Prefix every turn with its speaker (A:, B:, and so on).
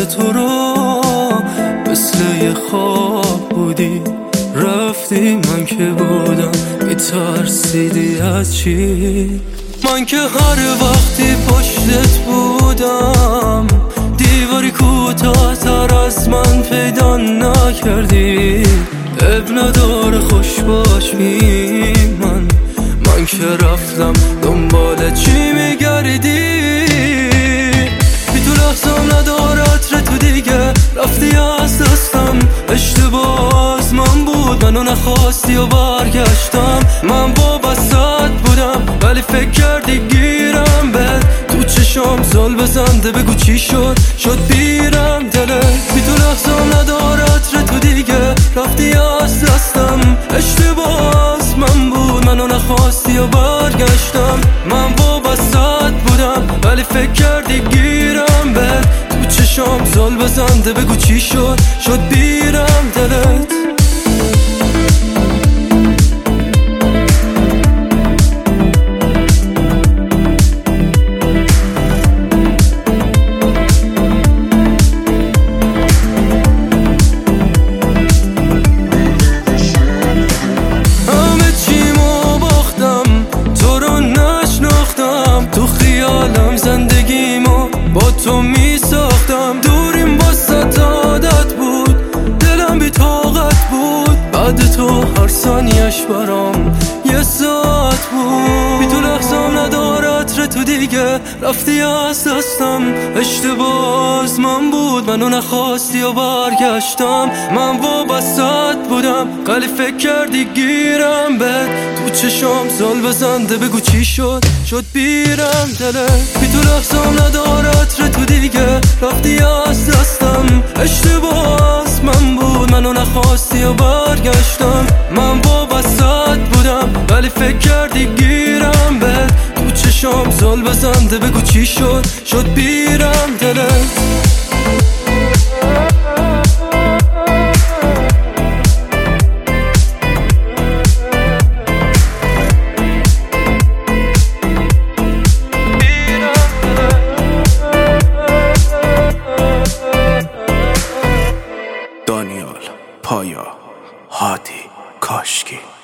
A: تو رو مثل یه خواب بودی رفتی، من که بودم میترسیدی از چی؟ من که هر وقتی پشتت بودم دیواری کوتاه‌تر از من پیدا نکردی. اب نداره خوش باش من که رفتم دنبال چی میگردی؟ بی تو لحظم نداره عطر تو دیگه رفتی از دستم. اشتباه از من بود، منو نخواستی و برگشتم. من وابستت بودم ولی فکر کردی گیرم بهت. تو چشام زل بزنده بگو چی شد بیرم دلت. بی تو لحظم نداره عطر تو دیگه رفتی از دستم. اشتباه از من بود، منو نخواستی و برگشتم. من وابستت بودم ولی فکر کردی گیرم بهت. تو چشام زل بزنده بگو چی شد بیرم دلت. زندگیمو با تو می ساختم، دوریم واسه عادت بود، دلم بی طاقت بود. بعد تو هر ثانیش برام یه ساعت بود. بی تو لحظم نداره عطر تو دیگه رفتی از دستم. اشتباه از من بود، منو نخواستی و برگشتم. من وابستت بودم ولی فکر کردی گیرم بهت. تو چشام زل بزنده بگو چی شد بیرم دلت. بی تو لحظم نداره عطر تو دیگه رفتی از دستم. اشتباه از من بود، منو نخواستی و برگشتم. من وابستت بودم ولی فکر کردی گیرم بهت. تو چشام زل بزنده بگو چی شد بیرم دلت.
B: دانیال، پایا، هادی، کاشکی.